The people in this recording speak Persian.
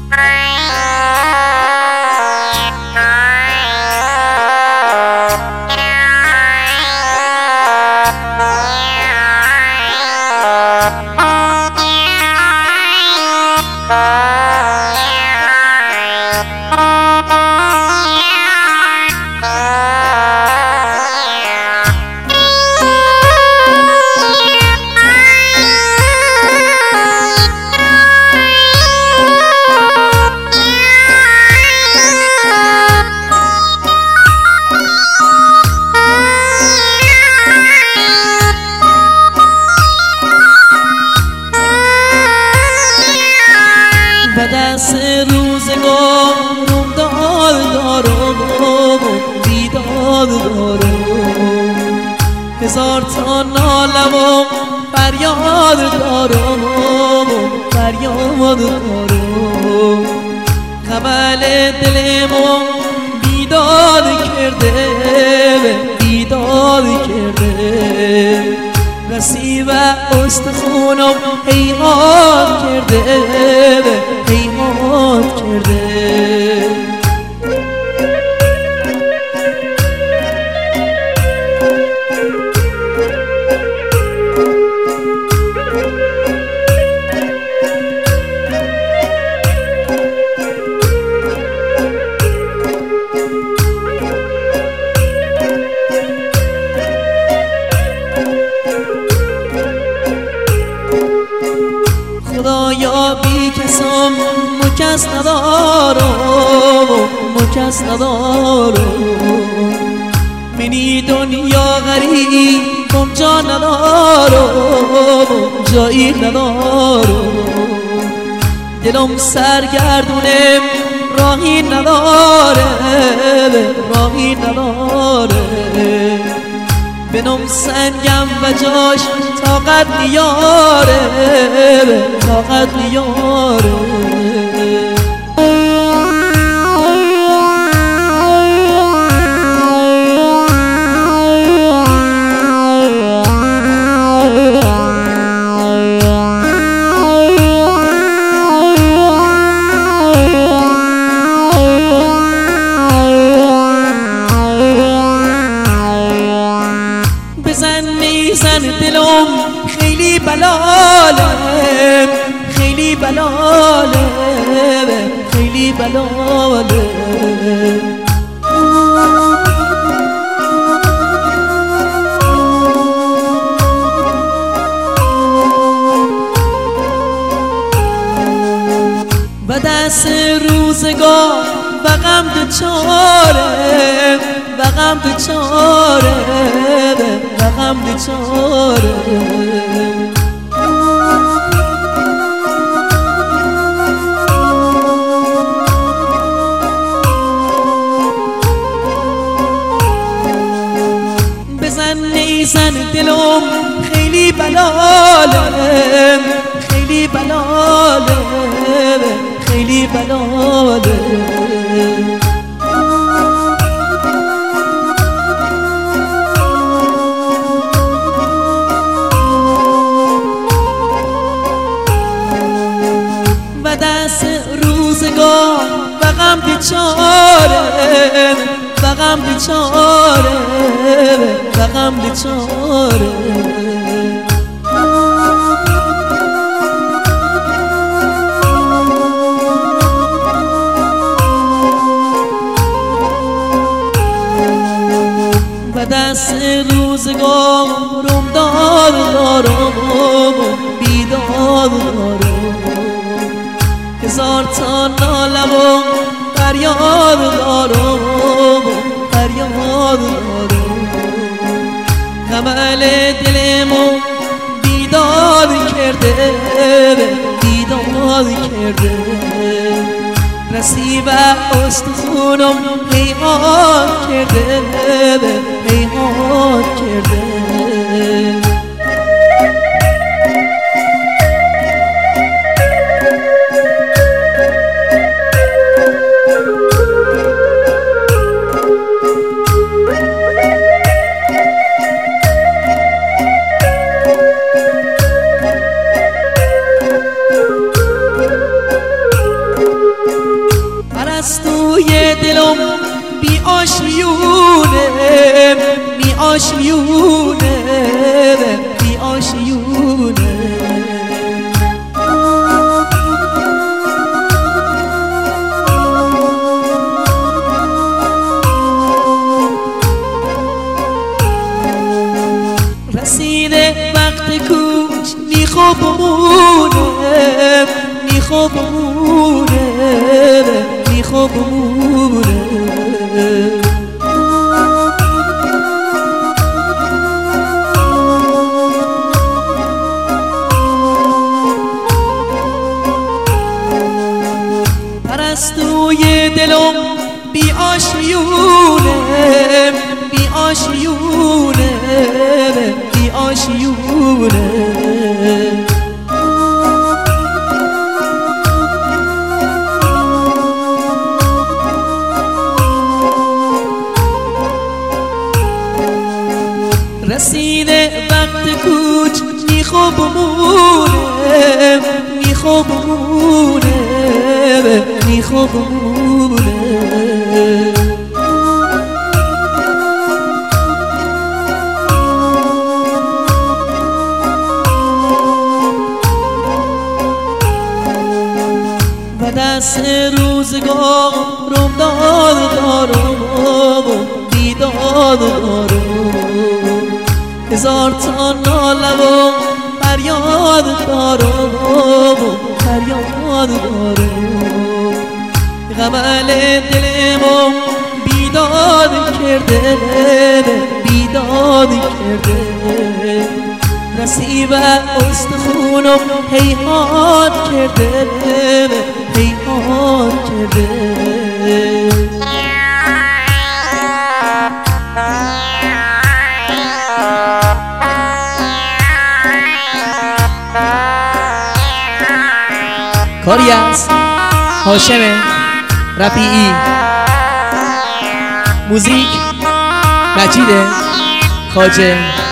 دست روزگارم داد دارم و بیداد دارم، هزار تا ناله و فریاد دارم و فریاد دارم. خبل دلمو بیداد کرده بیداد کرده، رسی و استخونم حیران کرده حیران کرده. خدایا بی کسم مکس ندارم مکس ندارم، منی دنیا غریبم جا ندارم جایی ندارم. دلم سرگردونم راهی نداره راهی نداره، بنم سنگم و جاش طاقت نیاره طاقت نیاره. میزن دلم خیلی بلاله خیلی بلاله خیلی بلاله. و دست روزگار و غم دوچاره و غم دوچاره و غم دوچاره. بزن نیزن دلم خیلی بلاله خیلی بلاله خیلی بلاله. و دست روزگار و غم بیچاره و غم بیچاره و غم بیچاره. و دست روزگارم داد دارم بیداد دارم، هزار تا ناله و فریاد دارم فریاد دارم. خبل دلمو بیداد کرده بیداد کرده، رسی و استخونم حیران کرده حیران کرده. دلم بی آشیونه بی آشیونه بی آشیونه رسیده وقت کوچ میخوابونه میخوابونه میخوابونه پرستوی دلم بی آشیونه بی آشیونه بی آشیونه رسیده وقت کوچ میخوابونه میخوابونه میخوابونه و دست روزگارم داد دارم بیداد دارم هزار تا ناله و فریاد دارم فریاد دارم غمل دلم بیداد کرده بیداد کرده نصیب استخونم هیهات کرده هیهات کرده کاری از هاشم رفیعی، موزیک مجید خواجه.